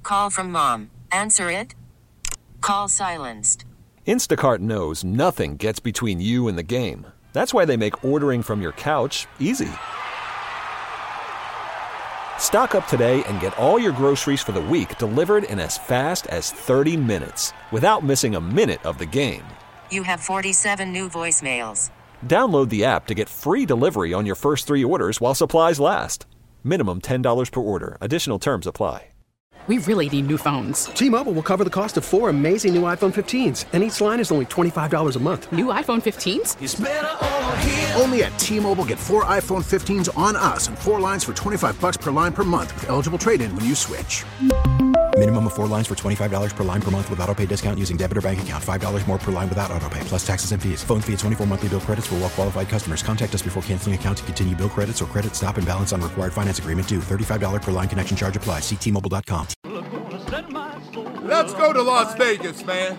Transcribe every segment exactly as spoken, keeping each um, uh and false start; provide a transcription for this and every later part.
Call from mom. Answer it. Call silenced. Instacart knows nothing gets between you and the game. That's why they make ordering from your couch easy. Stock up today and get all your groceries for the week delivered in as fast as thirty minutes without missing a minute of the game. You have forty-seven new voicemails. Download the app to get free delivery on your first three orders while supplies last. Minimum ten dollars per order. Additional terms apply. We really need new phones. T-Mobile will cover the cost of four amazing new iPhone fifteens, and each line is only twenty-five dollars a month. New iPhone fifteens? It's better over here. Only at T-Mobile, get four iPhone fifteens on us and four lines for twenty-five bucks per line per month with eligible trade-in when you switch. Minimum of four lines for twenty-five dollars per line per month with autopay discount using debit or bank account. five dollars more per line without autopay, plus taxes and fees. Phone fee at twenty-four monthly bill credits for well-qualified customers. Contact us before canceling account to continue bill credits or credit stop and balance on required finance agreement due. thirty-five dollars per line connection charge applies. See T Mobile dot com. Let's go to Las Vegas, man.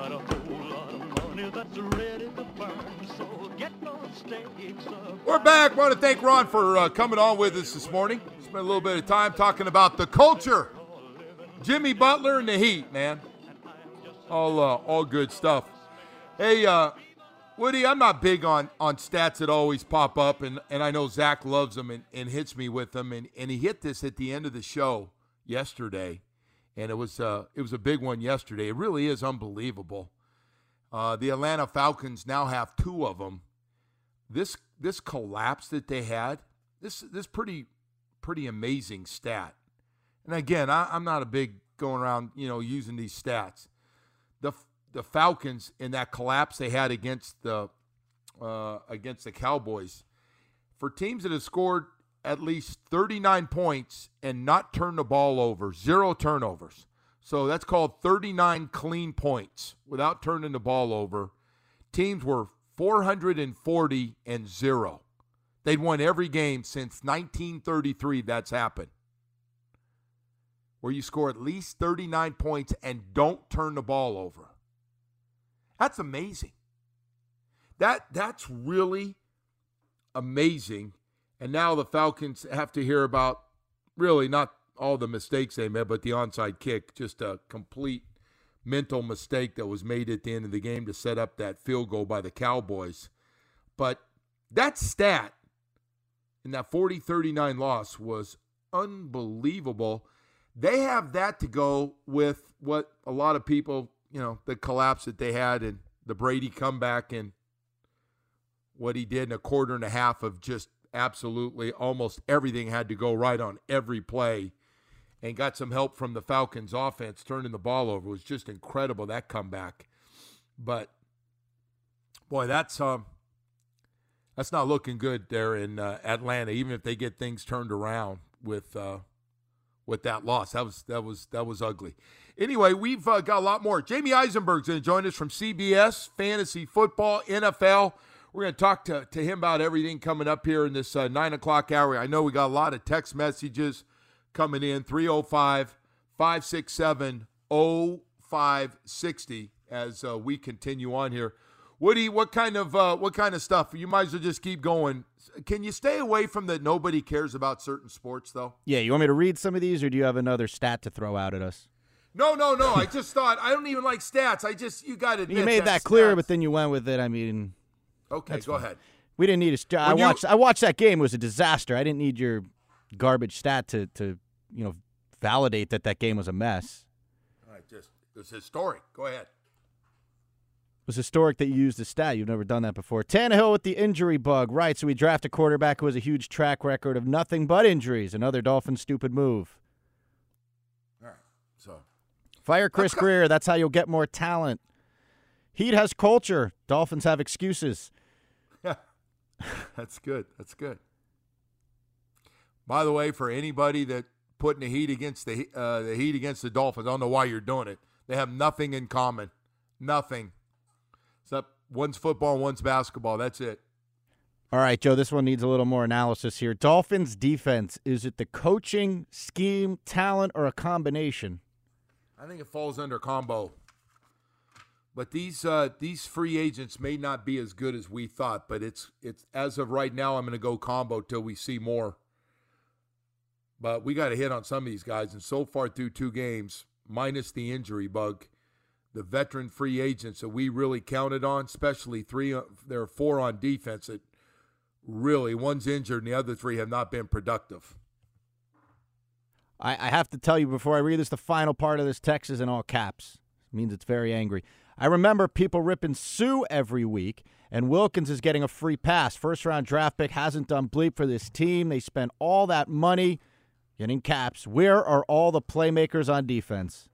We're back. Want to thank Ron for uh, coming on with us this morning. Spent a little bit of time talking about the culture. Jimmy Butler and the Heat, man. All uh, all good stuff. Hey, uh, Woody, I'm not big on, on stats that always pop up, and, and I know Zach loves them and, and hits me with them, and, and he hit this at the end of the show yesterday, and it was uh, it was a big one yesterday. It really is unbelievable. Uh, the Atlanta Falcons now have two of them. This this collapse that they had, this this pretty pretty amazing stat. And again, I, I'm not a big going around, you know, using these stats. The the Falcons in that collapse they had against the uh, against the Cowboys, for teams that have scored at least thirty-nine points and not turned the ball over, zero turnovers. So that's called thirty-nine clean points without turning the ball over. Teams were four hundred forty and zero. They'd won every game since nineteen thirty-three that's happened, where you score at least thirty-nine points and don't turn the ball over. That's amazing. That that's really amazing. And now the Falcons have to hear about really not all the mistakes they made, but the onside kick, just a complete mental mistake that was made at the end of the game to set up that field goal by the Cowboys. But that stat in that forty thirty-nine loss was unbelievable. They have that to go with what a lot of people, you know, the collapse that they had and the Brady comeback and what he did in a quarter and a half of just absolutely almost everything had to go right on every play, and got some help from the Falcons offense turning the ball over. It was just incredible, that comeback. But boy, that's um that's not looking good there in uh, Atlanta, even if they get things turned around with uh with that loss. That was that was that was ugly. Anyway, we've uh, got a lot more. Jamie Eisenberg's going to join us from C B S Fantasy Football, N F L. We're going to talk to, to him about everything coming up here in this uh, nine o'clock hour. I know we got a lot of text messages coming in, three oh five, five six seven, oh five six oh as uh, we continue on here. Woody, what kind of uh, what kind of stuff? You might as well just keep going. Can you stay away from the nobody cares about certain sports, though? Yeah, you want me to read some of these, or do you have another stat to throw out at us? No, no, no. I just thought, I don't even like stats. I just, you got to admit. You made that clear, stats. But then you went with it. I mean. Okay, go fine. ahead. We didn't need a. I When watched. you- I watched that game. It was a disaster. I didn't need your garbage stat to, to, you know, validate that that game was a mess. All right, just it was historic. Go ahead. It was historic that you used the stat. You've never done that before. Tannehill with the injury bug. Right, so we draft a quarterback who has a huge track record of nothing but injuries. Another Dolphin stupid move. All right, so. Fire Chris Okay. Greer. That's how you'll get more talent. Heat has culture. Dolphins have excuses. Yeah, that's good. That's good. By the way, for anybody that putting the Heat against the uh, the Heat against the Dolphins, I don't know why you're doing it. They have nothing in common. Nothing. Except one's football and one's basketball. That's it. All right, Joe, this one needs a little more analysis here. Dolphins defense, is it the coaching, scheme, talent, or a combination? I think it falls under combo. But these uh, these free agents may not be as good as we thought. But it's it's as of right now, I'm going to go combo till we see more. but we got to hit on some of these guys. And so far through two games, minus the injury bug, the veteran free agents that we really counted on, especially three, there are four on defense that really, one's injured and the other three have not been productive. I, I have to tell you before I read this, the final part of this text is in all caps. It means it's very angry. I remember people ripping Sue every week, and Wilkins is getting a free pass. First-round draft pick, hasn't done bleep for this team. They spent all that money getting caps. Where are all the playmakers on defense?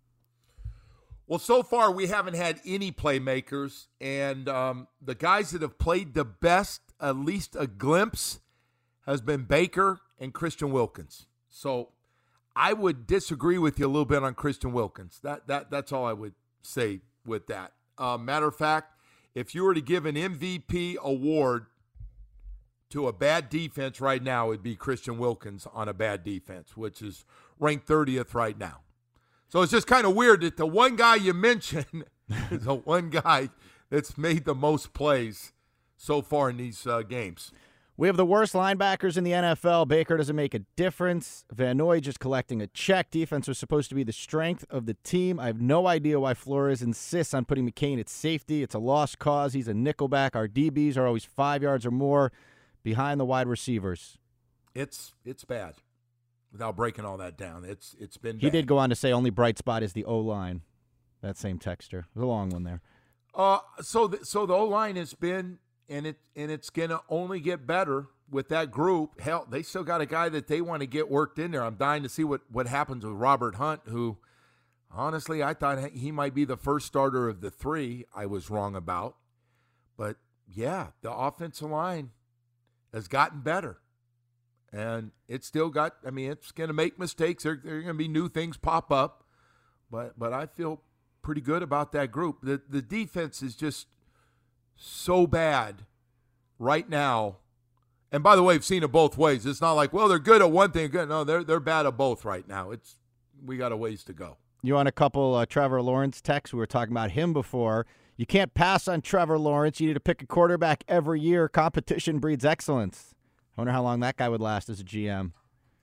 Well, so far we haven't had any playmakers, and um, the guys that have played the best, at least a glimpse, has been Baker and Christian Wilkins. So I would disagree with you a little bit on Christian Wilkins. That that that's all I would say with that. Uh, matter of fact, if you were to give an M V P award to a bad defense right now, it would be Christian Wilkins on a bad defense, which is ranked thirtieth right now. So it's just kind of weird that the one guy you mentioned is the one guy that's made the most plays so far in these uh, games. We have the worst linebackers in the N F L. Baker doesn't make a difference. Van Noy just collecting a check. Defense was supposed to be the strength of the team. I have no idea why Flores insists on putting McCain at safety. It's a lost cause. He's a nickelback. Our D Bs are always five yards or more behind the wide receivers. It's it's bad. Without breaking all that down, it's it's been bad. He did go on to say only bright spot is the O-line. That same texter. There's a long one there. Uh, so the, so the O-line has been, and it and it's gonna only get better with that group. Hell, they still got a guy that they want to get worked in there. I'm dying to see what what happens with Robert Hunt, who honestly I thought he might be the first starter of the three. I was wrong about, but yeah, the offensive line has gotten better. And it's still got, I mean, it's going to make mistakes. There, there are going to be new things pop up. But but I feel pretty good about that group. The the defense is just so bad right now. And by the way, we've seen it both ways. It's not like, well, they're good at one thing. Good. No, they're they're bad at both right now. It's we got a ways to go. You on a couple uh, Trevor Lawrence texts? We were talking about him before. You can't pass on Trevor Lawrence. You need to pick a quarterback every year. Competition breeds excellence. I wonder how long that guy would last as a G M.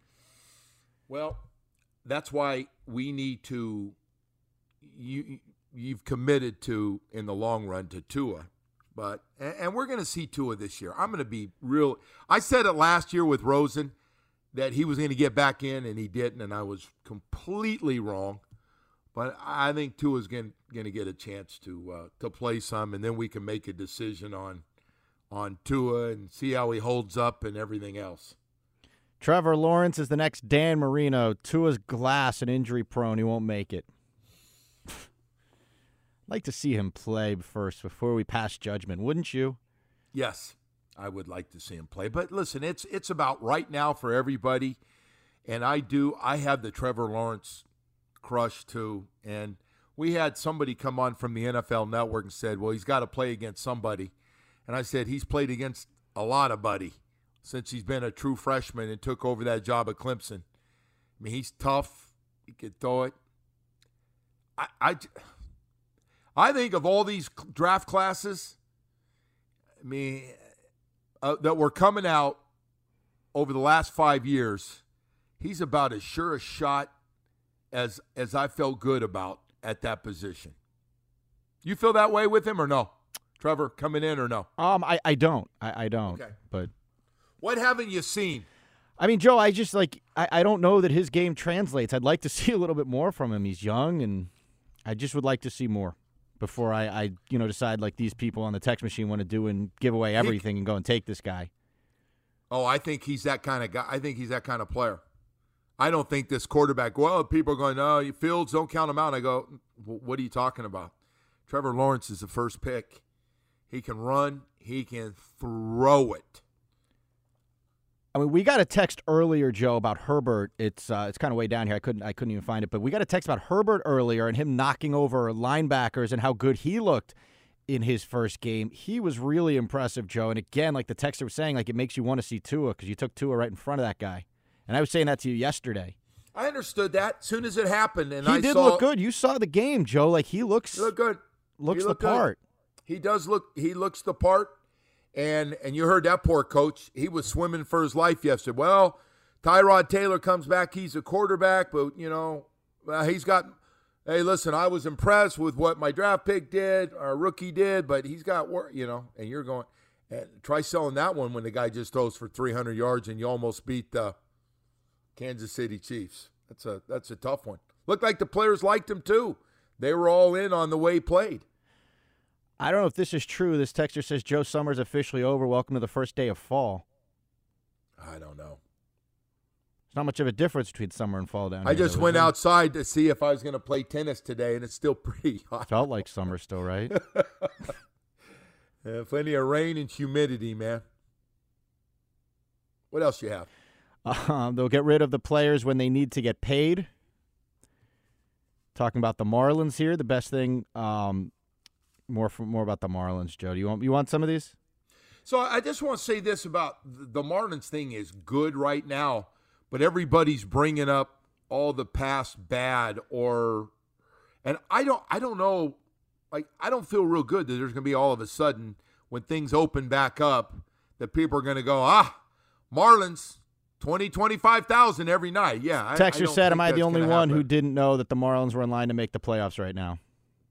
Well, that's why we need to you you've committed to in the long run to Tua. But and we're going to see Tua this year. I'm going to be real. I said it last year with Rosen that he was going to get back in, and he didn't, and I was completely wrong. But I think Tua's going going to get a chance to uh, to play some, and then we can make a decision on on Tua and see how he holds up and everything else. Trevor Lawrence is the next Dan Marino. Tua's glass and injury prone. He won't make it. I'd like to see him play first before we pass judgment, wouldn't you? Yes, I would like to see him play. But listen, it's it's about right now for everybody. And I do, I have the Trevor Lawrence crush too. And we had somebody come on from the N F L Network and said, well, he's got to play against somebody. And I said, he's played against a lot of buddy since he's been a true freshman and took over that job at Clemson. I mean, he's tough. He could throw it. I, I, I think of all these draft classes, I mean, uh, that were coming out over the last five years, he's about as sure a shot as as I felt good about at that position. You feel that way with him or no? Trevor, coming in or no? Um, I, I don't. I, I don't. Okay. But what haven't you seen? I mean, Joe, I just like I, I don't know that his game translates. I'd like to see a little bit more from him. He's young, and I just would like to see more before I, I you know, decide like these people on the text machine want to do and give away everything and go and take this guy. Oh, I think he's that kind of guy. I think he's that kind of player. I don't think this quarterback, well, people are going, no, Fields, don't count him out. I go, what are you talking about? Trevor Lawrence is the first pick. He can run. He can throw it. I mean, we got a text earlier, Joe, about Herbert. It's uh, it's kind of way down here. I couldn't I couldn't even find it, but we got a text about Herbert earlier and him knocking over linebackers and how good he looked in his first game. He was really impressive, Joe. And again, like the texter was saying, like it makes you want to see Tua because you took Tua right in front of that guy. And I was saying that to you yesterday. I understood that as soon as it happened, and he I did saw, look good. You saw the game, Joe. Like he looks, he looked good. Looks he the looked part. Good. He does look. He looks the part. And and you heard that poor coach. He was swimming for his life yesterday. Well, Tyrod Taylor comes back. He's a quarterback, but, you know, uh, he's got – hey, listen, I was impressed with what my draft pick did, our rookie did, but he's got work, you know, and you're going and try selling that one when the guy just throws for three hundred yards and you almost beat the Kansas City Chiefs. That's a that's a tough one. Looked like the players liked him too. They were all in on the way he played. I don't know if this is true. This texter says Joe Summer's officially over. Welcome to the first day of fall. I don't know. There's not much of a difference between summer and fall down I here. just though, went is there? outside to see if I was going to play tennis today, and it's still pretty hot. Felt like summer still, right? Yeah, plenty of rain and humidity, man. What else you have? Um, they'll get rid of the players when they need to get paid. Talking about the Marlins here, the best thing. Um, more for, more about the Marlins, Joe. Do you want you want some of these? So I just want to say this about the Marlins thing is good right now, but everybody's bringing up all the past bad or, and I don't I don't know, like I don't feel real good that there's going to be all of a sudden when things open back up that people are going to go ah Marlins. twenty, twenty-five thousand every night. Yeah. I, Texter I said, am I the only one happen. who didn't know that the Marlins were in line to make the playoffs right now?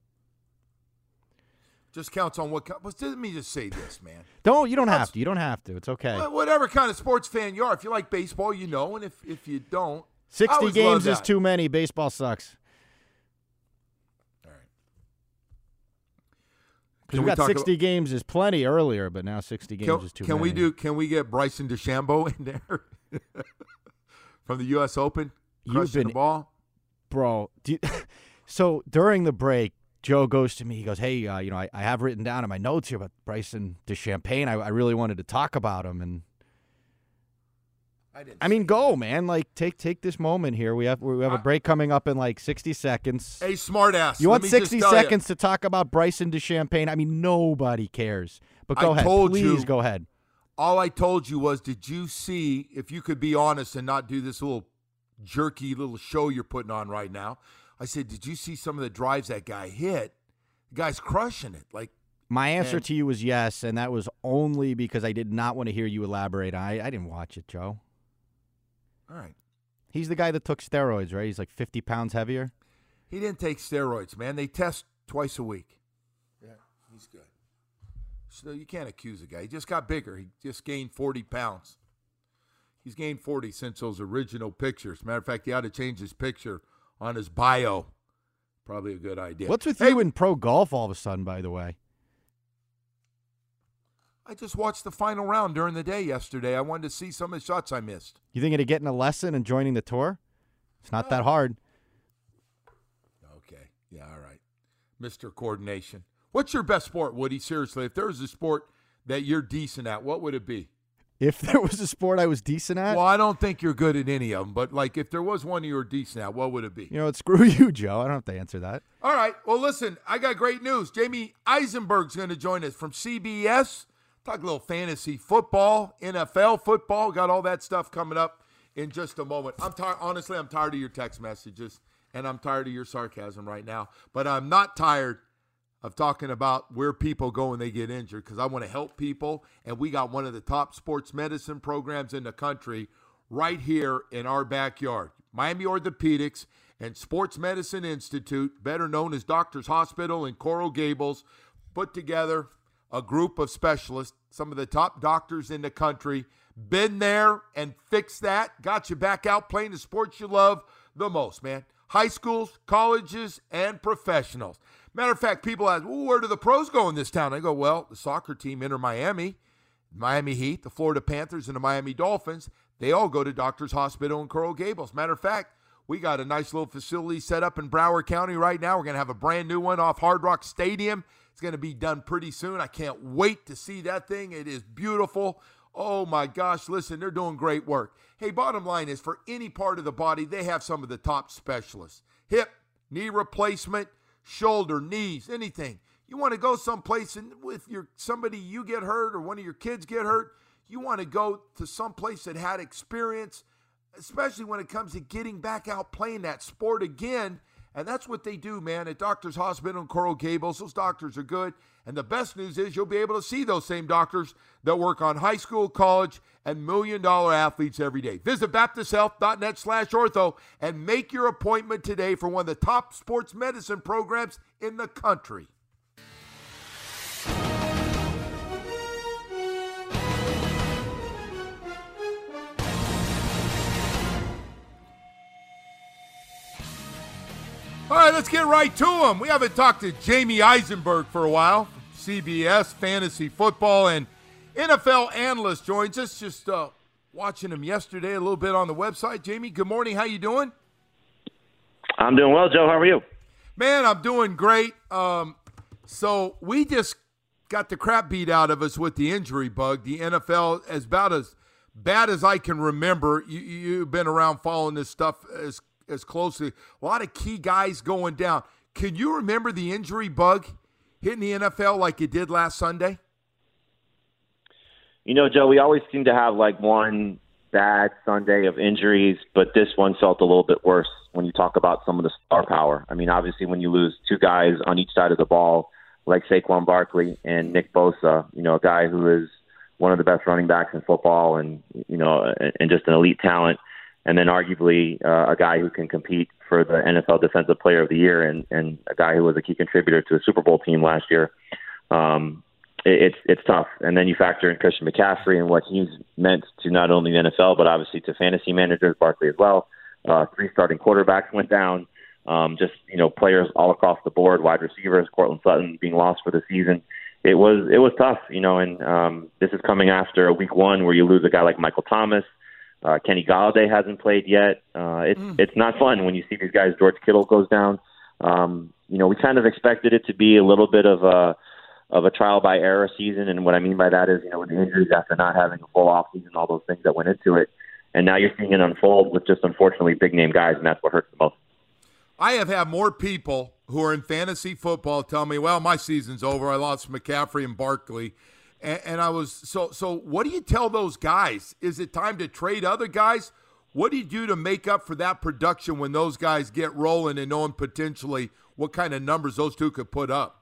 Just counts on what – let me just say this, man. Don't You don't have to. You don't have to. It's okay. Well, whatever kind of sports fan you are. If you like baseball, you know. And if, if you don't – sixty games is too many. Baseball sucks. All right. Because we got sixty about, games is plenty earlier, but now sixty games can, is too can many. We do, can we get Bryson DeChambeau in there from the U S Open? You've been, the ball? Bro, do you, so during the break, Joe goes to me. He goes, hey, uh, you know, I, I have written down in my notes here about Bryson DeChambeau. I, I really wanted to talk about him. And I didn't. I mean, go, man. Like, take take this moment here. We have we have a break coming up in like sixty seconds. Hey, smartass. You want Let me sixty just seconds you. to talk about Bryson DeChambeau? I mean, nobody cares. But go I ahead. Told Please you, go ahead. All I told you was, did you see, if you could be honest and not do this little jerky little show you're putting on right now, I said, did you see some of the drives that guy hit? The guy's crushing it. Like my answer and, to you was yes, and that was only because I did not want to hear you elaborate. I, I didn't watch it, Joe. All right. He's the guy that took steroids, right? He's like fifty pounds heavier. He didn't take steroids, man. They test twice a week. Yeah, he's good. So you can't accuse a guy. He just got bigger. He just gained forty pounds. He's gained forty since those original pictures. Matter of fact, he ought to change his picture on his bio. Probably a good idea. What's with hey, you in pro golf all of a sudden, by the way? I just watched the final round during the day yesterday. I wanted to see some of the shots I missed. You thinking of getting a lesson and joining the tour? It's not oh. that hard. Okay. Yeah, all right. Mister Coordination. What's your best sport, Woody? Seriously, if there was a sport that you're decent at, what would it be? If there was a sport I was decent at? Well, I don't think you're good at any of them, but like if there was one you were decent at, what would it be? You know what? Screw you, Joe. I don't have to answer that. All right. Well, listen, I got great news. Jamie Eisenberg's going to join us from C B S. Talk a little fantasy football, N F L football. Got all that stuff coming up in just a moment. I'm tired. Honestly, I'm tired of your text messages, and I'm tired of your sarcasm right now. But I'm not tired of talking about where people go when they get injured, because I want to help people, and we got one of the top sports medicine programs in the country right here in our backyard. Miami Orthopedics and Sports Medicine Institute, better known as Doctors Hospital in Coral Gables, put together a group of specialists, some of the top doctors in the country, been there and fixed that, got you back out playing the sports you love the most, man. High schools, colleges, and professionals. Matter of fact, people ask, well, where do the pros go in this town? I go, well, the soccer team, Inter Miami, Miami Heat, the Florida Panthers, and the Miami Dolphins, they all go to Doctors Hospital in Coral Gables. Matter of fact, we got a nice little facility set up in Broward County right now. We're going to have a brand new one off Hard Rock Stadium. It's going to be done pretty soon. I can't wait to see that thing. It is beautiful. Oh, my gosh. Listen, they're doing great work. Hey, bottom line is, for any part of the body, they have some of the top specialists. Hip, knee replacement, shoulder, knees, anything. You want to go someplace and with your somebody you get hurt or one of your kids get hurt, you want to go to someplace that had experience, especially when it comes to getting back out playing that sport again And that's what they do, man, at Doctors Hospital in Coral Gables. Those doctors are good. And the best news is you'll be able to see those same doctors that work on high school, college, and million-dollar athletes every day. Visit baptist health dot net slash ortho and make your appointment today for one of the top sports medicine programs in the country. All right, let's get right to him. We haven't talked to Jamie Eisenberg for a while. C B S Fantasy Football and N F L analyst joins us. Just uh, watching him yesterday a little bit on the website. Jamie, good morning. How you doing? I'm doing well, Joe. How are you? Man, I'm doing great. Um, so we just got the crap beat out of us with the injury bug. The N F L, as about as bad as I can remember, you, you've been around following this stuff as as closely. A lot of key guys going down. Can you remember the injury bug hitting the N F L like it did last Sunday? You know, Joe, we always seem to have like one bad Sunday of injuries, but this one felt a little bit worse when you talk about some of the star power. I mean, obviously when you lose two guys on each side of the ball, like Saquon Barkley and Nick Bosa, you know, a guy who is one of the best running backs in football and, you know, and just an elite talent. And then arguably uh, a guy who can compete for the N F L Defensive Player of the Year and, and a guy who was a key contributor to a Super Bowl team last year. Um, it, it's it's tough. And then you factor in Christian McCaffrey and what he's meant to not only the N F L, but obviously to fantasy managers, Barkley as well. Uh, three starting quarterbacks went down. Um, just, you know, players all across the board, wide receivers, Cortland Sutton being lost for the season. It was it was tough, you know, and um, this is coming after a week one where you lose a guy like Michael Thomas. Uh, Kenny Galladay hasn't played yet. Uh, it's mm. it's not fun when you see these guys. George Kittle goes down. Um, you know, we kind of expected it to be a little bit of a of a trial by error season, and what I mean by that is, you know, with the injuries after not having a full off season, all those things that went into it, and now you're seeing it unfold with just unfortunately big name guys, and that's what hurts the most. I have had more people who are in fantasy football tell me, "Well, my season's over. I lost McCaffrey and Barkley." And, and I was so so. What do you tell those guys? Is it time to trade other guys? What do you do to make up for that production when those guys get rolling and knowing potentially what kind of numbers those two could put up?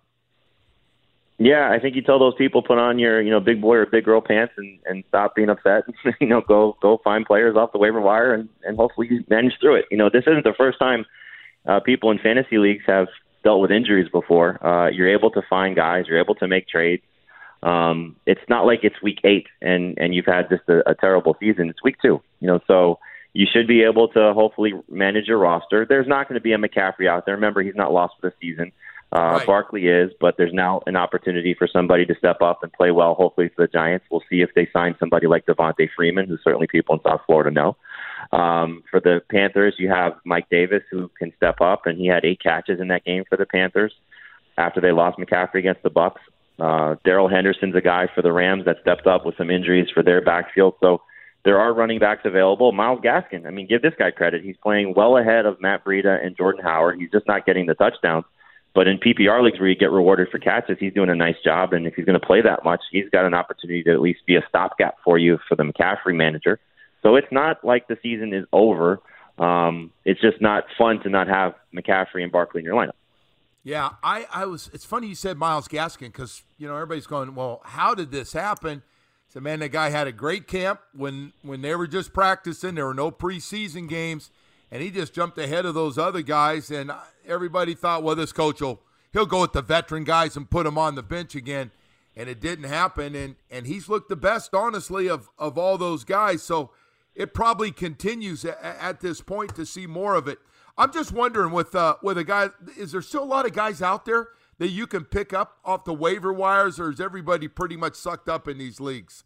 Yeah, I think you tell those people, put on your, you know, big boy or big girl pants and, and stop being upset. you know, go go find players off the waiver wire and, and hopefully you manage through it. You know, this isn't the first time uh, people in fantasy leagues have dealt with injuries before. Uh, you're able to find guys. You're able to make trades. Um, it's not like it's week eight and, and you've had just a, a terrible season. It's week two, you know, so you should be able to hopefully manage your roster. There's not going to be a McCaffrey out there. Remember, he's not lost for the season. Uh, right. Barkley is, but there's now an opportunity for somebody to step up and play well, hopefully for the Giants. We'll see if they sign somebody like Devontae Freeman, who certainly people in South Florida know. Um, for the Panthers, you have Mike Davis, who can step up, and he had eight catches in that game for the Panthers after they lost McCaffrey against the Bucs. Uh, Darrell Henderson's a guy for the Rams that stepped up with some injuries for their backfield. So there are running backs available. Myles Gaskin, I mean, give this guy credit. He's playing well ahead of Matt Breida and Jordan Howard. He's just not getting the touchdowns. But in P P R leagues where you get rewarded for catches, he's doing a nice job. And if he's going to play that much, he's got an opportunity to at least be a stopgap for you for the McCaffrey manager. So it's not like the season is over. Um, it's just not fun to not have McCaffrey and Barkley in your lineup. Yeah, I, I was. It's funny you said Myles Gaskin because, you know, everybody's going, well, how did this happen? I said, man, the guy had a great camp when, when they were just practicing. There were no preseason games, and he just jumped ahead of those other guys. And everybody thought, well, this coach will he'll go with the veteran guys and put them on the bench again. And it didn't happen. And and he's looked the best, honestly, of, of all those guys. So it probably continues at, at this point to see more of it. I'm just wondering with uh, with a guy, is there still a lot of guys out there that you can pick up off the waiver wires, or is everybody pretty much sucked up in these leagues?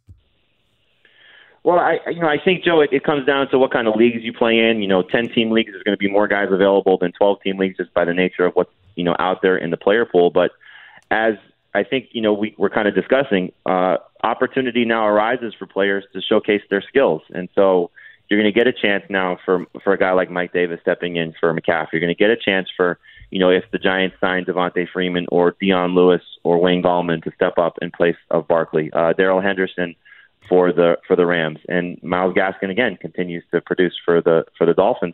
Well, I you know I think, Joe, it, it comes down to what kind of leagues you play in. You know, ten-team leagues, there's going to be more guys available than twelve-team leagues just by the nature of what's, you know, out there in the player pool. But as I think, you know, we, we're kind of discussing, uh, opportunity now arises for players to showcase their skills. And so you're going to get a chance now for for a guy like Mike Davis stepping in for McCaffrey. You're going to get a chance for, you know, if the Giants sign Devontae Freeman or Dion Lewis or Wayne Gallman to step up in place of Barkley. Uh, Darrell Henderson for the for the Rams, and Myles Gaskin again continues to produce for the for the Dolphins.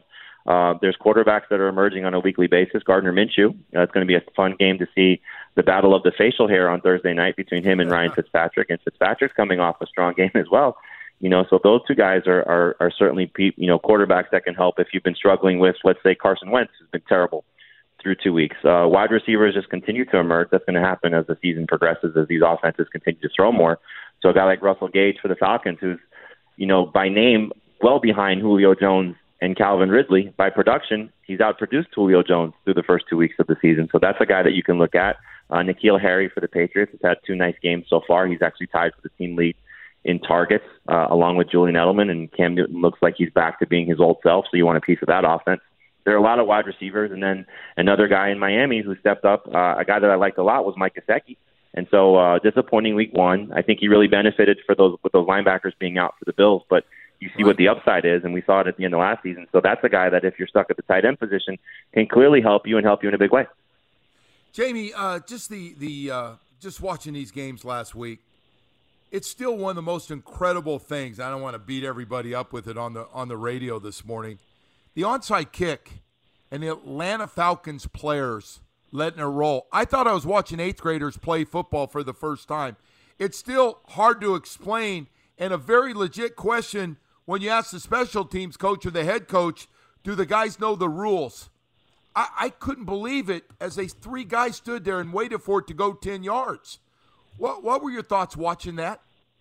Uh, there's quarterbacks that are emerging on a weekly basis. Gardner Minshew. Uh, it's going to be a fun game to see the battle of the facial hair on Thursday night between him and Ryan Fitzpatrick. And Fitzpatrick's coming off a strong game as well. You know, so those two guys are, are, are certainly, you know, quarterbacks that can help if you've been struggling with, let's say, Carson Wentz, who's been terrible through two weeks. Uh, wide receivers just continue to emerge. That's going to happen as the season progresses, as these offenses continue to throw more. So a guy like Russell Gage for the Falcons, who's, you know, by name, well behind Julio Jones and Calvin Ridley. By production, he's outproduced Julio Jones through the first two weeks of the season. So that's a guy that you can look at. Uh, N'Keal Harry for the Patriots has had two nice games so far. He's actually tied for the team lead in targets, uh, along with Julian Edelman, and Cam Newton looks like he's back to being his old self, so you want a piece of that offense. There are a lot of wide receivers, and then another guy in Miami who stepped up, uh, a guy that I liked a lot was Mike Gesicki. And so uh, disappointing week one. I think he really benefited for those with those linebackers being out for the Bills, but you see what the upside is, and we saw it at the end of last season. So that's a guy that if you're stuck at the tight end position can clearly help you and help you in a big way. Jamie, uh, just the the uh, just watching these games last week, it's still one of the most incredible things. I don't want to beat everybody up with it on the on the radio this morning. The onside kick and the Atlanta Falcons players letting it roll. I thought I was watching eighth graders play football for the first time. It's still hard to explain, and a very legit question when you ask the special teams coach or the head coach, do the guys know the rules? I, I couldn't believe it as they three guys stood there and waited for it to go ten yards. What what were your thoughts watching that?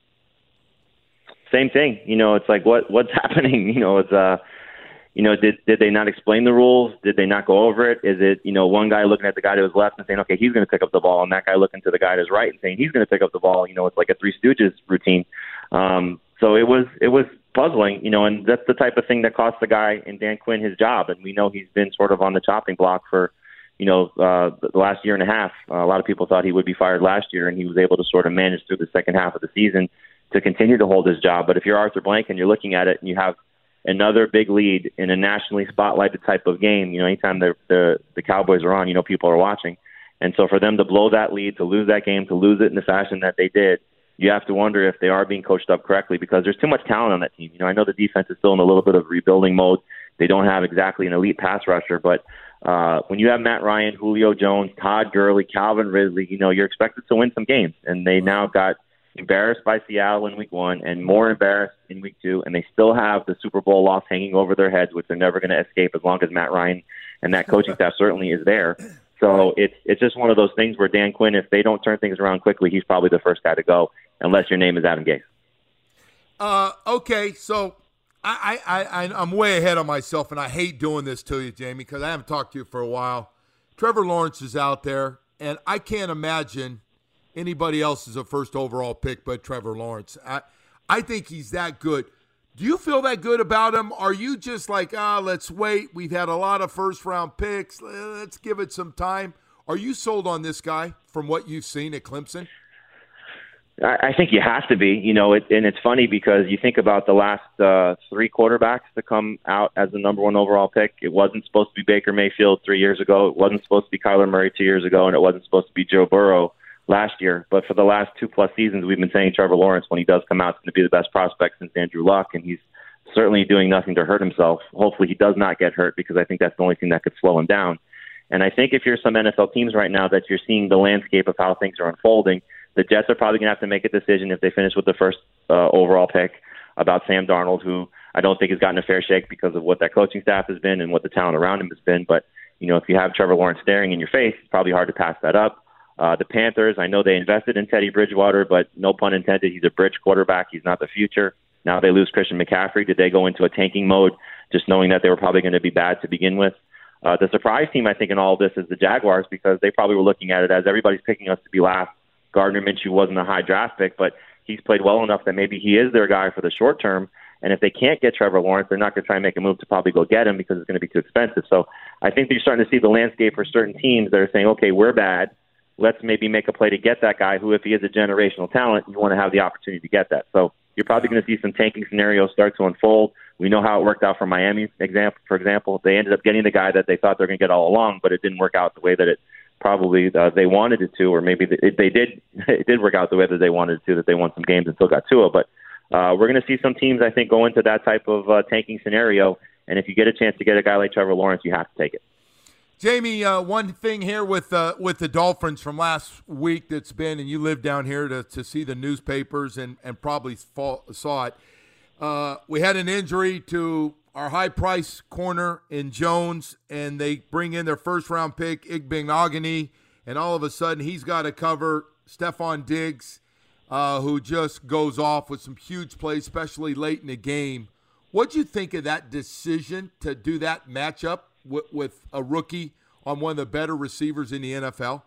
Same thing. You know, it's like, what what's happening? You know, it's, uh, you know, did did they not explain the rules? Did they not go over it? Is it, you know, one guy looking at the guy to his left and saying, okay, he's going to pick up the ball, and that guy looking to the guy to his right and saying he's going to pick up the ball? You know, it's like a Three Stooges routine. Um, so it was it was puzzling, you know, and that's the type of thing that cost the guy in Dan Quinn his job. And we know he's been sort of on the chopping block for, you know, uh, the last year and a half. Uh, a lot of people thought he would be fired last year, and he was able to sort of manage through the second half of the season to continue to hold his job. But if you're Arthur Blank and you're looking at it and you have another big lead in a nationally spotlighted type of game, you know, anytime the the, the Cowboys are on, you know, people are watching. And so for them to blow that lead, to lose that game, to lose it in the fashion that they did, you have to wonder if they are being coached up correctly, because there's too much talent on that team. You know, I know the defense is still in a little bit of rebuilding mode. They don't have exactly an elite pass rusher, but uh, when you have Matt Ryan, Julio Jones, Todd Gurley, Calvin Ridley, you know, you're expected to win some games. And they now got embarrassed by Seattle in week one and more embarrassed in week two, and they still have the Super Bowl loss hanging over their heads, which they're never going to escape as long as Matt Ryan and that coaching staff certainly is there. So it's it's just one of those things where Dan Quinn, if they don't turn things around quickly, he's probably the first guy to go, unless your name is Adam Gase. Uh, okay, so I, I, I, I'm way ahead of myself, and I hate doing this to you, Jamie, because I haven't talked to you for a while. Trevor Lawrence is out there, and I can't imagine anybody else is a first overall pick but Trevor Lawrence. I, I think he's that good. Do you feel that good about him? Are you just like, ah, let's wait. We've had a lot of first-round picks. Let's give it some time. Are you sold on this guy from what you've seen at Clemson? I think you have to be, you know, it, and it's funny because you think about the last uh, three quarterbacks to come out as the number one overall pick. It wasn't supposed to be Baker Mayfield three years ago. It wasn't supposed to be Kyler Murray two years ago, and it wasn't supposed to be Joe Burrow last year. But for the last two-plus seasons, we've been saying Trevor Lawrence, when he does come out, is going to be the best prospect since Andrew Luck, and he's certainly doing nothing to hurt himself. Hopefully he does not get hurt, because I think that's the only thing that could slow him down. And I think if you're some N F L teams right now that you're seeing the landscape of how things are unfolding, the Jets are probably going to have to make a decision if they finish with the first uh, overall pick about Sam Darnold, who I don't think has gotten a fair shake because of what that coaching staff has been and what the talent around him has been. But, you know, if you have Trevor Lawrence staring in your face, it's probably hard to pass that up. Uh, the Panthers, I know they invested in Teddy Bridgewater, but no pun intended, he's a bridge quarterback. He's not the future. Now they lose Christian McCaffrey. Did they go into a tanking mode just knowing that they were probably going to be bad to begin with? Uh, the surprise team, I think, in all of this is the Jaguars, because they probably were looking at it as everybody's picking us to be last. Gardner Minshew wasn't a high draft pick, but he's played well enough that maybe he is their guy for the short term. And if they can't get Trevor Lawrence, they're not going to try and make a move to probably go get him, because it's going to be too expensive. So I think that you're starting to see the landscape for certain teams that are saying, okay, we're bad. Let's maybe make a play to get that guy who, if he is a generational talent, you want to have the opportunity to get that. So you're probably going to see some tanking scenarios start to unfold. We know how it worked out for Miami, example, for example. They ended up getting the guy that they thought they were going to get all along, but it didn't work out the way that it probably uh, they wanted it to, or maybe they, they did it did work out the way that they wanted it to, that they won some games and still got Tua. But uh, we're going to see some teams, I think, go into that type of uh, tanking scenario And if you get a chance to get a guy like Trevor Lawrence, you have to take it. Jamie, uh, one thing here with uh, with the Dolphins from last week that's been, and you live down here to, to see the newspapers and, and probably fall, saw it. Uh, we had an injury to our high-price corner in Jones, and they bring in their first-round pick, Igbinoghene, and all of a sudden he's got to cover Stephon Diggs, uh, who just goes off with some huge plays, especially late in the game. What'd you think of that decision to do that matchup with, with a rookie on one of the better receivers in the N F L?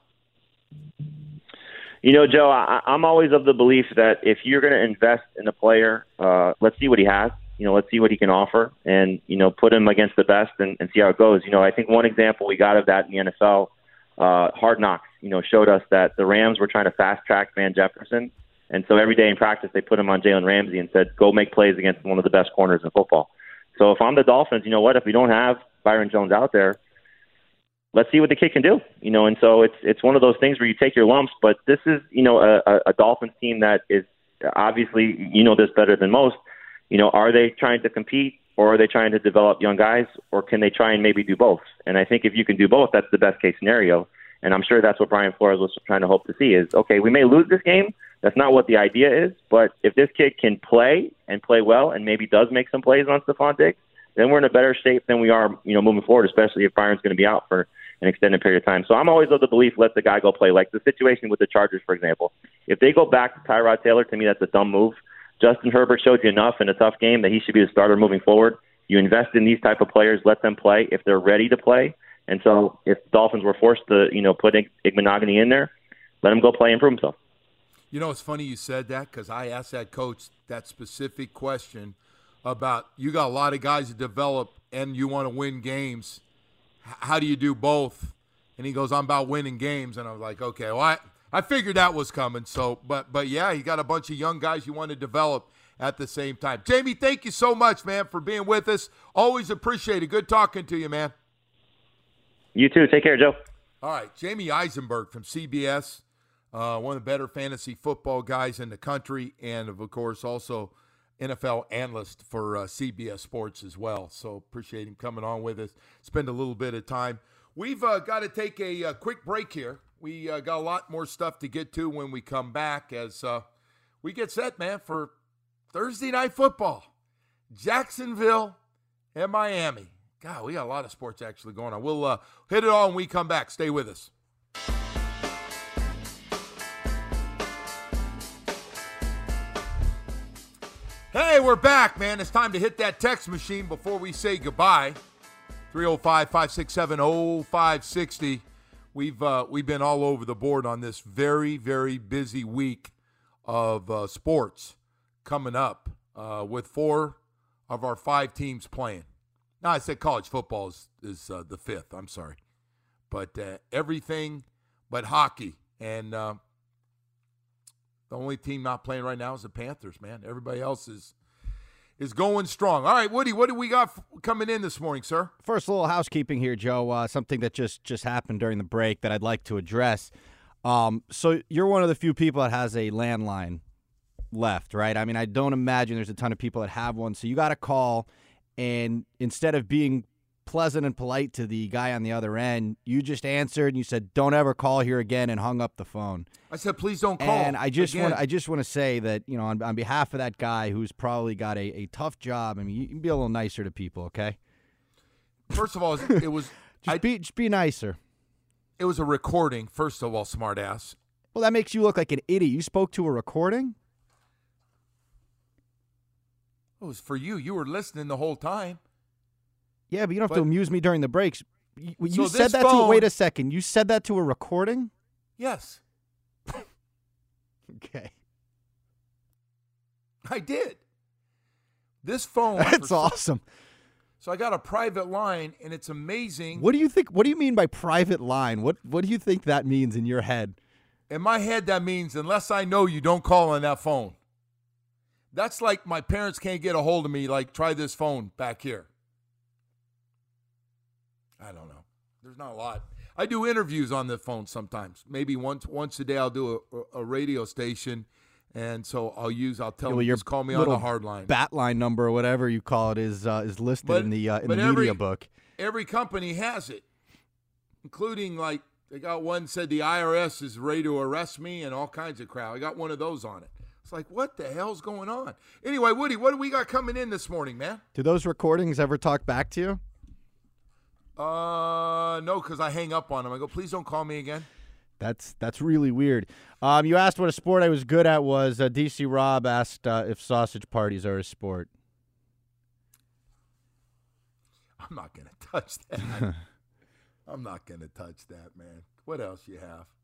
You know, Joe, I, I'm always of the belief that if you're going to invest in a player, uh, let's see what he has. You know, let's see what he can offer and, you know, put him against the best and, and see how it goes. You know, I think one example we got of that in the N F L, uh, Hard Knocks, you know, showed us that the Rams were trying to fast-track Van Jefferson. And so every day in practice, they put him on Jalen Ramsey and said, go make plays against one of the best corners in football. So if I'm the Dolphins, you know what, if we don't have Byron Jones out there, let's see what the kid can do. You know, and so it's it's one of those things where you take your lumps, but this is, you know, a, a Dolphins team that is obviously, you know this better than most. You know, are they trying to compete or are they trying to develop young guys, or can they try and maybe do both? And I think if you can do both, that's the best case scenario. And I'm sure that's what Brian Flores was trying to hope to see is, okay, we may lose this game. That's not what the idea is. But if this kid can play and play well and maybe does make some plays on Stephon Diggs, then we're in a better shape than we are, you know, moving forward, especially if Byron's going to be out for an extended period of time. So I'm always of the belief, let the guy go play. Like the situation with the Chargers, for example. If they go back to Tyrod Taylor, to me, that's a dumb move. Justin Herbert showed you enough in a tough game that he should be the starter moving forward. You invest in these type of players, let them play if they're ready to play. And so if the Dolphins were forced to, you know, put Igbinoghene in there, let him go play and prove himself. You know, it's funny you said that because I asked that coach that specific question about you got a lot of guys to develop and you want to win games. How do you do both? And he goes, I'm about winning games. And I was like, okay, well, I, I figured that was coming. So, but, but yeah, you got a bunch of young guys you want to develop at the same time. Jamie, thank you so much, man, for being with us. Always appreciate it. Good talking to you, man. You too. Take care, Joe. All right, Jamie Eisenberg from C B S, uh, one of the better fantasy football guys in the country, and, of course, also N F L analyst for uh, C B S Sports as well. So appreciate him coming on with us, spend a little bit of time. We've uh, got to take a, a quick break here. We uh, got a lot more stuff to get to when we come back as uh, we get set, man, for Thursday Night Football. Jacksonville and Miami. God, we got a lot of sports actually going on. We'll uh, hit it all when we come back. Stay with us. Hey, we're back, man. It's time to hit that text machine before we say goodbye. three oh five, five six seven, oh five six oh. We've, uh, we've been all over the board on this very, very busy week of uh, sports coming up uh, with four of our five teams playing. No, I said college football is, is uh, the fifth. I'm sorry. But uh, everything but hockey. And uh, the only team not playing right now is the Panthers, man. Everybody else is is going strong. All right, Woody, what do we got f- coming in this morning, sir? First, a little housekeeping here, Joe. Uh, something that just, just happened during the break that I'd like to address. Um, so you're one of the few people that has a landline left, right? I mean, I don't imagine there's a ton of people that have one. So you got to call. And instead of being pleasant and polite to the guy on the other end, you just answered and you said, "Don't ever call here again," and hung up the phone. I said, "Please don't call." And I just again. want I just want to say that, you know, on, on behalf of that guy who's probably got a, a tough job, I mean, you can be a little nicer to people, okay? First of all, it was just I, be just be nicer. It was a recording. First of all, smart ass. Well, that makes you look like an idiot. You spoke to a recording? It was for you. You were listening the whole time. Yeah, but you don't have but, to amuse me during the breaks. You, you so said that phone, to – wait a second. You said that to a recording? Yes. Okay. I did. This phone. That's awesome. So I got a private line, and it's amazing. What do you think? What do you mean by private line? What What do you think that means in your head? In my head, that means unless I know you, don't call on that phone. That's like my parents can't get a hold of me, like, try this phone back here. I don't know. There's not a lot. I do interviews on the phone sometimes. Maybe once once a day I'll do a, a radio station, And so I'll use, I'll tell Yeah, well, them, your just call me on little the hard line. Bat line number or whatever you call it is uh, is listed But- in the uh, in but the every- media book. Every company has it, including like they got one said the I R S is ready to arrest me and all kinds of crap. I got one of those on it. It's like, what the hell's going on? Anyway, Woody, what do we got coming in this morning, man? Do those recordings ever talk back to you? Uh, no, because I hang up on them. I go, please don't call me again. That's that's really weird. Um, you asked what a sport I was good at was. Uh, D C Rob asked uh, if sausage parties are a sport. I'm not going to touch that. I'm not going to touch that, man. What else you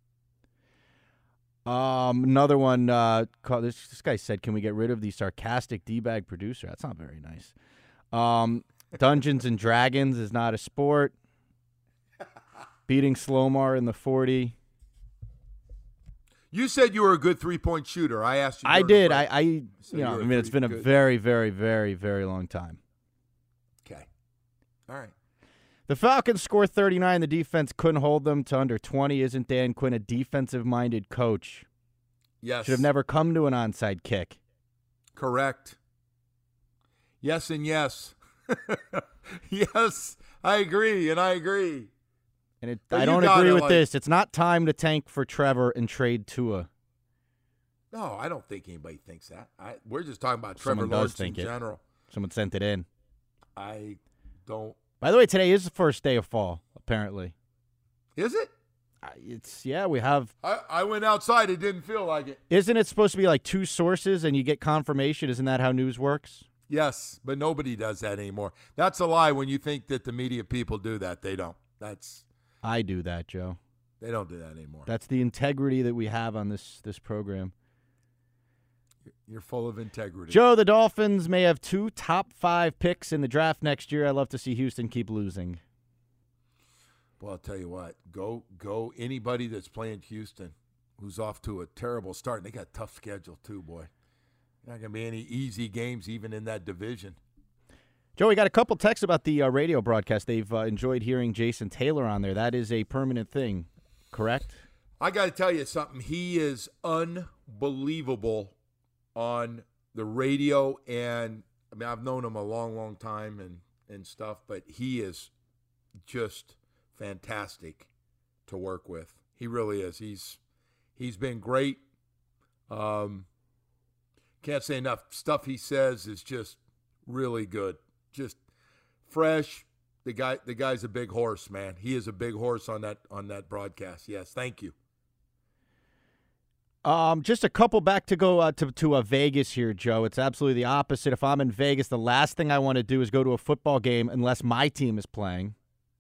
have? Um, another one. Uh, called, this this guy said, "Can we get rid of the sarcastic d-bag producer?" That's not very nice. Um, Dungeons and Dragons is not a sport. Beating Slomar in the forty. You said you were a good three-point shooter. I asked you. I during the did. break. I, I you So know, you I were mean, it's been a pretty good. very, very, very, very long time. Okay. All right. The Falcons scored thirty-nine. The defense couldn't hold them to under twenty. Isn't Dan Quinn a defensive-minded coach? Yes. Should have never come to an onside kick. Correct. Yes and yes. Yes, I agree, and I agree. And it, But I you don't gotta, agree with like- this. It's not time to tank for Trevor and trade Tua. No, I don't think anybody thinks that. I, we're just talking about Trevor Someone does Lawrence think in it. general. Someone sent it in. I don't. By the way, today is the first day of fall, apparently. Is it? Uh, It's yeah, we have. I, I went outside. It didn't feel like it. Isn't it supposed to be like two sources and you get confirmation? Isn't that how news works? Yes, but nobody does that anymore. That's a lie when you think that the media people do that. They don't. That's I do that, Joe. They don't do that anymore. That's the integrity that we have on this this program. You're full of integrity. Joe, the Dolphins may have two top five picks in the draft next year. I'd love to see Houston keep losing. Well, I'll tell you what. Go, go. Anybody that's playing Houston who's off to a terrible start, and they got a tough schedule too, boy. Not going to be any easy games even in that division. Joe, we got a couple texts about the uh, radio broadcast. They've uh, enjoyed hearing Jason Taylor on there. That is a permanent thing, correct? I got to tell you something. He is unbelievable on the radio, and I mean, I've known him a long, long time and, and stuff, but he is just fantastic to work with. He really is. He's he's been great. Um, can't say enough. Stuff he says is just really good. Just fresh. The guy the guy's a big horse, man. He is a big horse on that on that broadcast. Yes, thank you. Um, just a couple back to go uh, to to uh, Vegas here, Joe. It's absolutely the opposite. If I'm in Vegas, the last thing I want to do is go to a football game unless my team is playing.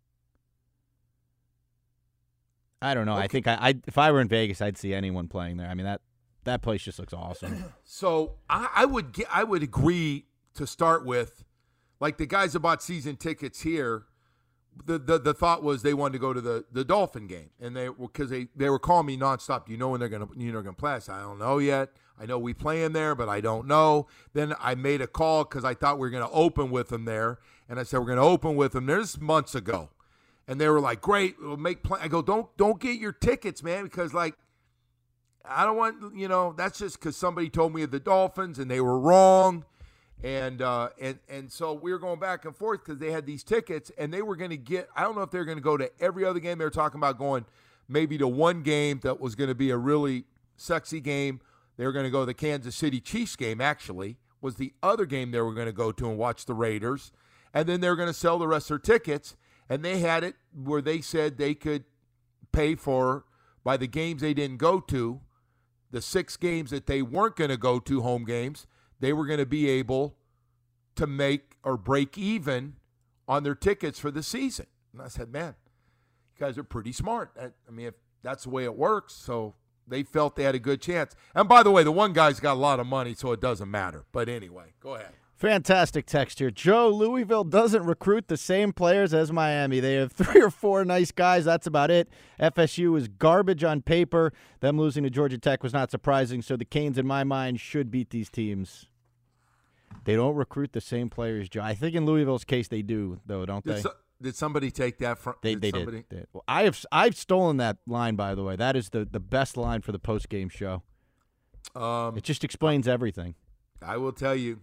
I don't know. Okay. I think I, I if I were in Vegas, I'd see anyone playing there. I mean that that place just looks awesome. So I, I would get, I would agree to start with, like the guys that bought season tickets here. The, the the thought was they wanted to go to the, the Dolphin game, and they because they, they were calling me nonstop. Do you know when they're gonna you know gonna play? I said, I don't know yet. I know we play in there, but I don't know. Then I made a call because I thought we were gonna open with them there, and I said we're gonna open with them. There's months ago, and they were like, great, we'll make play. I go, don't don't get your tickets, man, because like I don't want you know that's just because somebody told me of the Dolphins and they were wrong. And uh, and and so we were going back and forth because they had these tickets, and they were going to get – I don't know if they were going to go to every other game. They were talking about going maybe to one game that was going to be a really sexy game. They were going to go to the Kansas City Chiefs game, actually, was the other game they were going to go to and watch the Raiders. And then they were going to sell the rest of their tickets, and they had it where they said they could pay for, by the games they didn't go to, the six games that they weren't going to go to, home games, they were going to be able to make or break even on their tickets for the season. And I said, man, you guys are pretty smart. I, I mean, if that's the way it works, so they felt they had a good chance. And by the way, the one guy's got a lot of money, so it doesn't matter. But anyway, go ahead. Fantastic text here. Joe, Louisville doesn't recruit the same players as Miami. They have three or four nice guys. That's about it. F S U is garbage on paper. Them losing to Georgia Tech was not surprising, so the Canes, in my mind, should beat these teams. They don't recruit the same players, Joe. I think in Louisville's case they do, though, don't Did, they? so, did somebody take that from They did they somebody? did. did. Well, I have I've stolen that line, by the way. That is the, the best line for the post game show. Um, it just explains everything. I will tell you,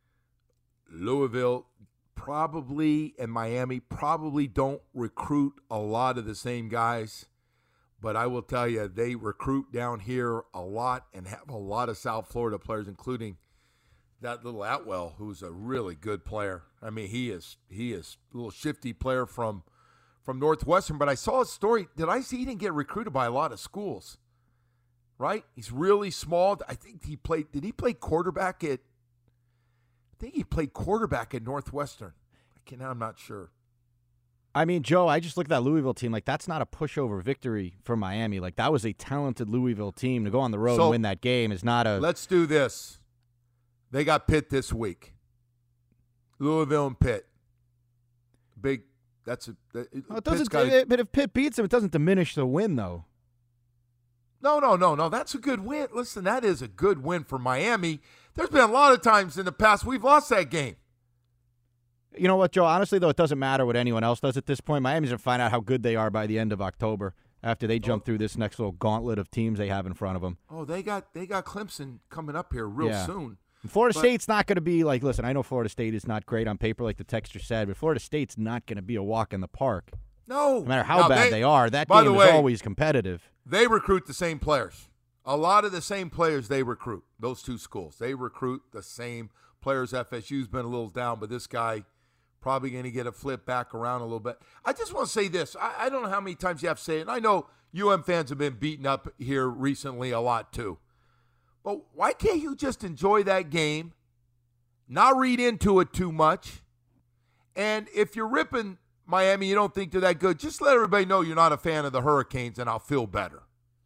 Louisville probably and Miami probably don't recruit a lot of the same guys, but I will tell you they recruit down here a lot and have a lot of South Florida players, including that little Atwell, who's a really good player. I mean, he is he is a little shifty player from from Northwestern, but I saw a story. Did I see he didn't get recruited by a lot of schools? Right? He's really small. I think he played. Did he play quarterback at? I think he played quarterback at Northwestern. I can, I'm not sure. I mean, Joe, I just look at that Louisville team. Like, that's not a pushover victory for Miami. Like, that was a talented Louisville team. To go on the road so, and win that game is not a. Let's do this. They got Pitt this week. Louisville and Pitt. Big. That's a. It, well, it doesn't. gotta, but if Pitt beats them, it doesn't diminish the win, though. No, no, no, no. That's a good win. Listen, that is a good win for Miami. There's been a lot of times in the past we've lost that game. You know what, Joe? Honestly, though, it doesn't matter what anyone else does at this point. Miami's going to find out how good they are by the end of October after they jump oh. through this next little gauntlet of teams they have in front of them. Oh, they got they got Clemson coming up here real yeah. soon. And Florida but, State's not going to be like, listen, I know Florida State is not great on paper like the texter said, but Florida State's not going to be a walk in the park. No. No matter how now bad they, they are, that by game the way, is always competitive. They recruit the same players. A lot of the same players they recruit, those two schools. They recruit the same players. F S U's been a little down, but this guy probably going to get a flip back around a little bit. I just want to say this. I, I don't know how many times you have to say it, and I know U M fans have been beaten up here recently a lot too. But why can't you just enjoy that game, not read into it too much, and if you're ripping Miami, you don't think they're that good, just let everybody know you're not a fan of the Hurricanes, and I'll feel better.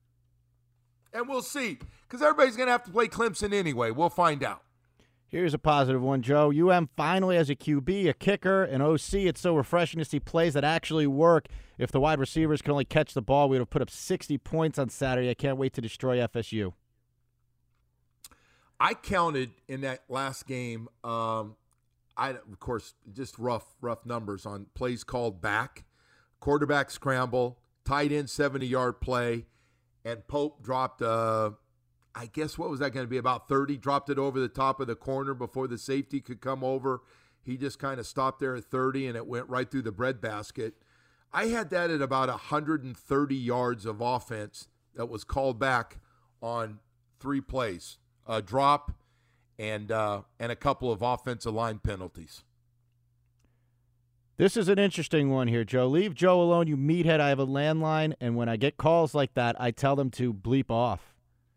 And we'll see, because everybody's going to have to play Clemson anyway. We'll find out. Here's a positive one, Joe. U M finally has a Q B, a kicker, an O C. It's so refreshing to see plays that actually work. If the wide receivers can only catch the ball, we would have put up sixty points on Saturday. I can't wait to destroy F S U. I counted in that last game, um, I of course, just rough, rough numbers on plays called back, quarterback scramble, tight end seventy-yard play, and Pope dropped, uh, I guess, what was that going to be, about thirty, dropped it over the top of the corner before the safety could come over. He just kind of stopped there at thirty, and it went right through the breadbasket. I had that at about one hundred thirty yards of offense that was called back on three plays, a drop and uh, and a couple of offensive line penalties. This is an interesting one here, Joe. Leave Joe alone, you meathead. I have a landline, and when I get calls like that, I tell them to bleep off.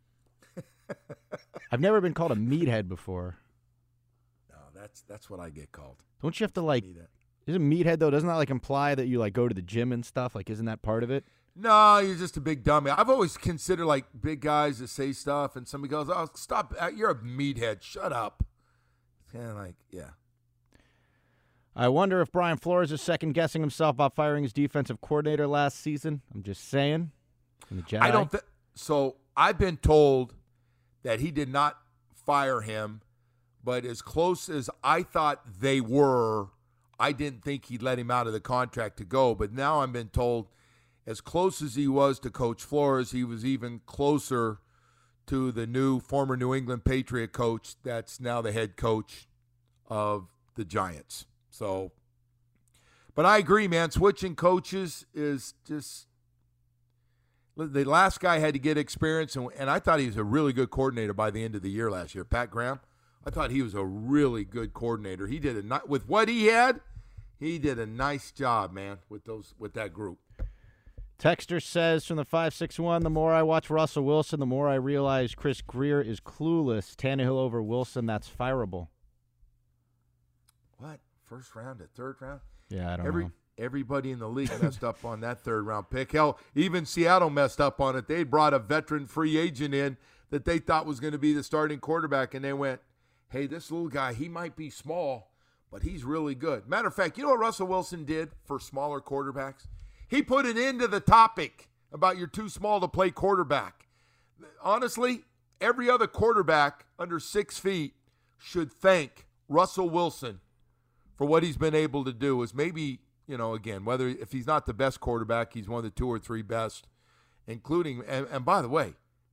I've never been called a meathead before. No, that's that's what I get called. Don't you have to, like, Meathead. Isn't meathead, though, doesn't that, like, imply that you, like, go to the gym and stuff? Like, isn't that part of it? No, you're just a big dummy. I've always considered, like, big guys that say stuff, and somebody goes, oh, stop. You're a meathead. Shut up. Kind of like, yeah. I wonder if Brian Flores is second-guessing himself about firing his defensive coordinator last season. I'm just saying. The Jedi. I don't think so. I've been told that he did not fire him, but as close as I thought they were, I didn't think he'd let him out of the contract to go. But now I've been told as close as he was to Coach Flores, he was even closer to the new former New England Patriot coach that's now the head coach of the Giants. So, but I agree, man. Switching coaches is just – the last guy had to get experience, and, and I thought he was a really good coordinator by the end of the year last year. Pat Graham, I thought he was a really good coordinator. He did a – with what he had, he did a nice job, man, with those with that group. Texter says from the five six one, the more I watch Russell Wilson, the more I realize Chris Greer is clueless. Tannehill over Wilson, that's fireable. What? First round to third round? Yeah, I don't Every, know. Everybody in the league messed up on that third-round pick. Hell, even Seattle messed up on it. They brought a veteran free agent in that they thought was going to be the starting quarterback, and they went, hey, this little guy, he might be small, but he's really good. Matter of fact, you know what Russell Wilson did for smaller quarterbacks? He put an end to the topic about you're too small to play quarterback. Honestly, every other quarterback under six feet should thank Russell Wilson for what he's been able to do. Is maybe, you know, again, whether if he's not the best quarterback, he's one of the two or three best, including, and, and by the way,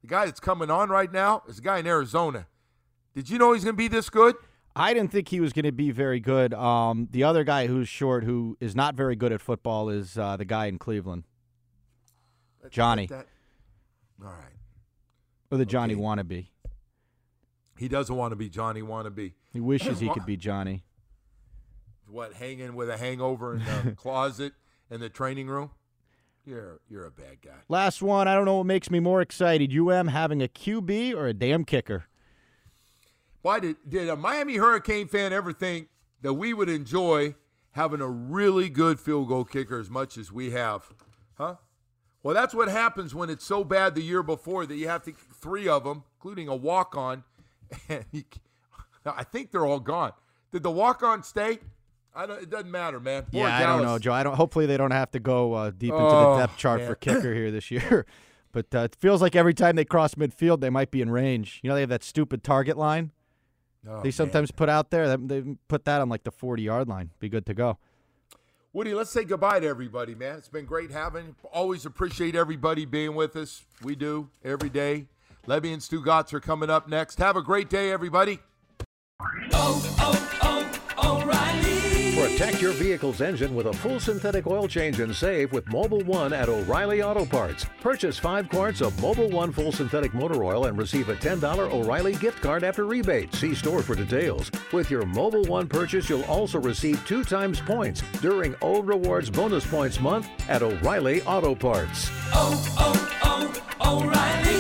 The guy that's coming on right now is a guy in Arizona. Did you know he's going to be this good? I didn't think he was going to be very good. Um, the other guy who's short, who is not very good at football, is uh, the guy in Cleveland, Johnny. That, that, all right. Or the Johnny okay. wannabe. He doesn't want to be Johnny wannabe. He wishes he could be Johnny. What, hanging with a hangover in the closet in the training room? You're you're a bad guy. Last one. I don't know what makes me more excited. U M having a Q B or a damn kicker? Why did did a Miami Hurricane fan ever think that we would enjoy having a really good field goal kicker as much as we have? Huh? Well, that's what happens when it's so bad the year before that you have to three of them, including a walk-on. And you, I think they're all gone. Did the walk-on stay? I don't. It doesn't matter, man. Poor yeah, Dallas. I don't know, Joe. I don't. Hopefully, they don't have to go uh, deep into oh, the depth chart man. for kicker here this year. But uh, it feels like every time they cross midfield, they might be in range. You know, they have that stupid target line. Oh, they sometimes man. put out there. They put that on like the forty-yard line. Be good to go. Woody, let's say goodbye to everybody, man. It's been great having. Always appreciate everybody being with us. We do every day. Levy and Stu Gotts are coming up next. Have a great day, everybody. Oh, oh, oh, O'Reilly. Protect your vehicle's engine with a full synthetic oil change and save with Mobil One at O'Reilly Auto Parts. Purchase five quarts of Mobil One full synthetic motor oil and receive a ten dollars O'Reilly gift card after rebate. See store for details. With your Mobil One purchase, you'll also receive two times points during O Rewards Bonus Points Month at O'Reilly Auto Parts. Oh, oh, oh, O'Reilly.